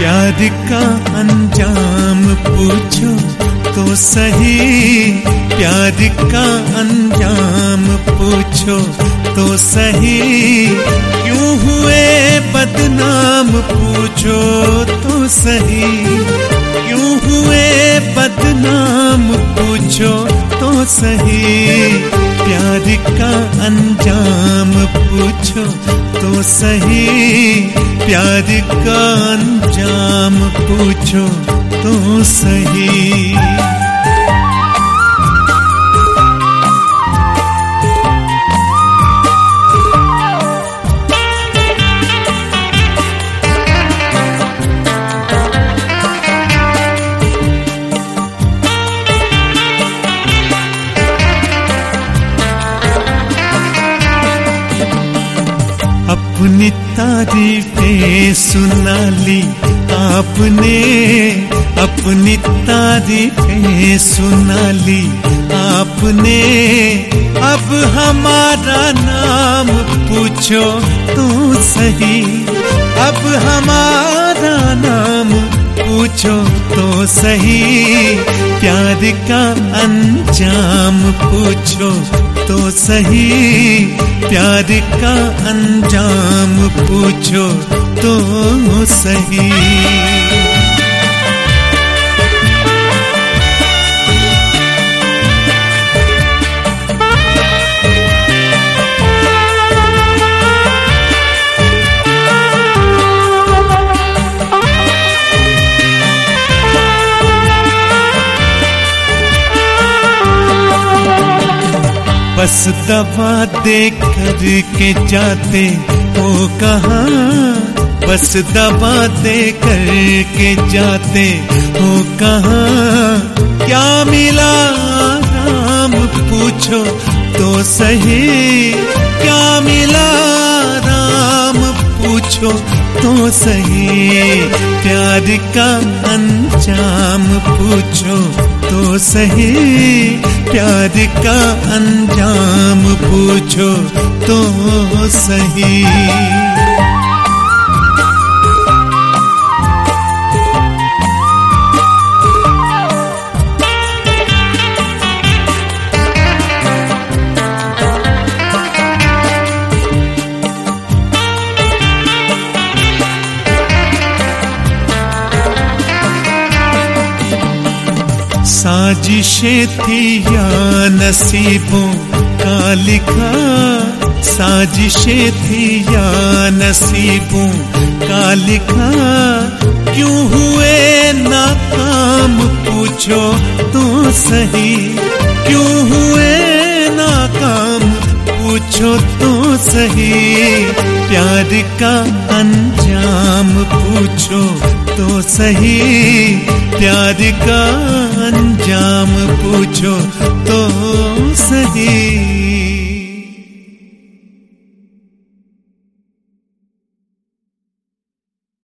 प्यार का अंजाम पूछो तो सही, प्यार का अंजाम पूछो तो सही। क्यों हुए बदनाम पूछो तो सही, क्यों हुए बदनाम पूछो तो सही। प्यार का अंजाम पूछो तो सही, प्यार का अंजाम पूछो तो सही। अपनी तारीफें सुना ली आपने, अपनी तारीफें सुना ली आपने। अब हमारा नाम पूछो तो सही, अब हमारा नाम पूछो तो सही। प्यार का अंजाम पूछो तो सही, प्यार का अंजाम पूछो तो सही। बस दवा दे कर के जाते हो कहाँ, बस दवा दे कर के जाते हो कहाँ। क्या मिला राम पूछो तो सही, क्या मिला राम पूछो तो सही। प्यार का अंजाम पूछो तो सही, प्यार का अंजाम पूछो तो सही। साजिशें थी या नसीबों का लिखा, साजिशें थी या नसीबों का लिखा। क्यों हुए नाकाम पूछो तो सही, क्यों हुए नाकाम पूछो तो सही। प्यार का अंजाम पूछो तो सही, प्यार का अंजाम पूछो तो सही।